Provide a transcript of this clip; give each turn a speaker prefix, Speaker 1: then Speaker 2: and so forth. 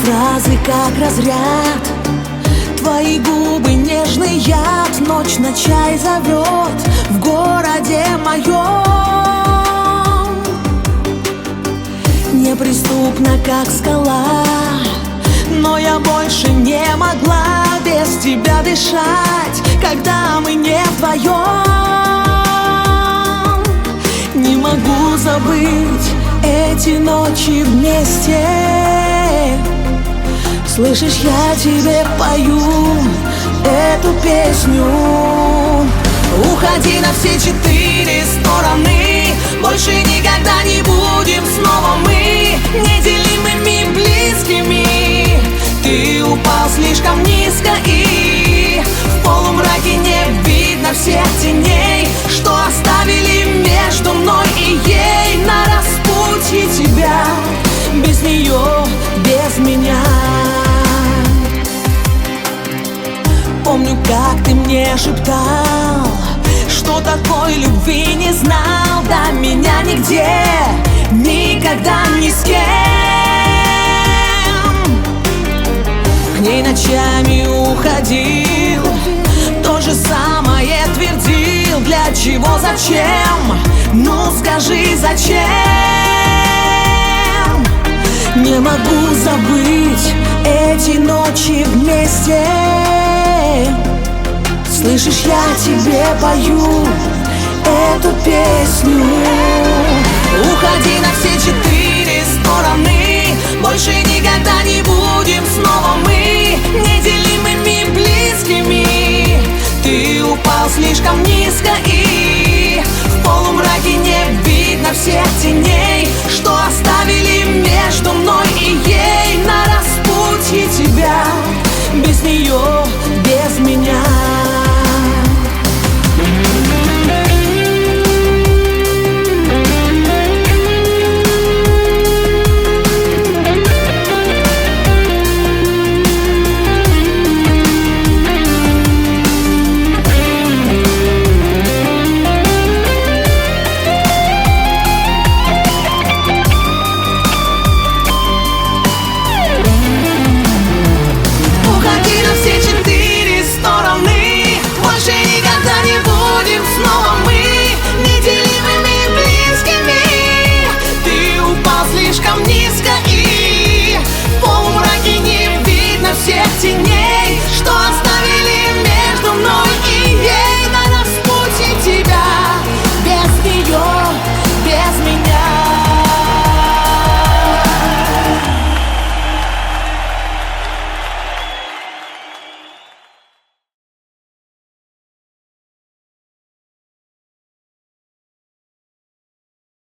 Speaker 1: фразы как разряд, твои губы нежный яд. Ночь на чай зовет в городе моем. Неприступна, как скала, но я больше не могла без тебя дышать, когда мы не вдвоем. Не могу забыть эти ночи вместе. Слышишь, я тебе пою эту песню. Уходи на все 4 стороны, больше никогда не будем снова мы неделимыми близкими. Ты упал слишком низко, и в полумраке не видно всех теней, что оставили между мной и ей. На распутье тебя, без нее, без меня. Помню, как ты мне шептал, что такой любви не знал до меня нигде, никогда ни с кем. К ней ночами уходил, то же самое твердил. Для чего, зачем? Ну скажи, зачем? Не могу забыть эти ночи вместе. Слышишь, я тебе пою эту песню. Уходи на все 4 стороны, больше никогда не будем снова мы неделимыми близкими. Ты упал слишком низко,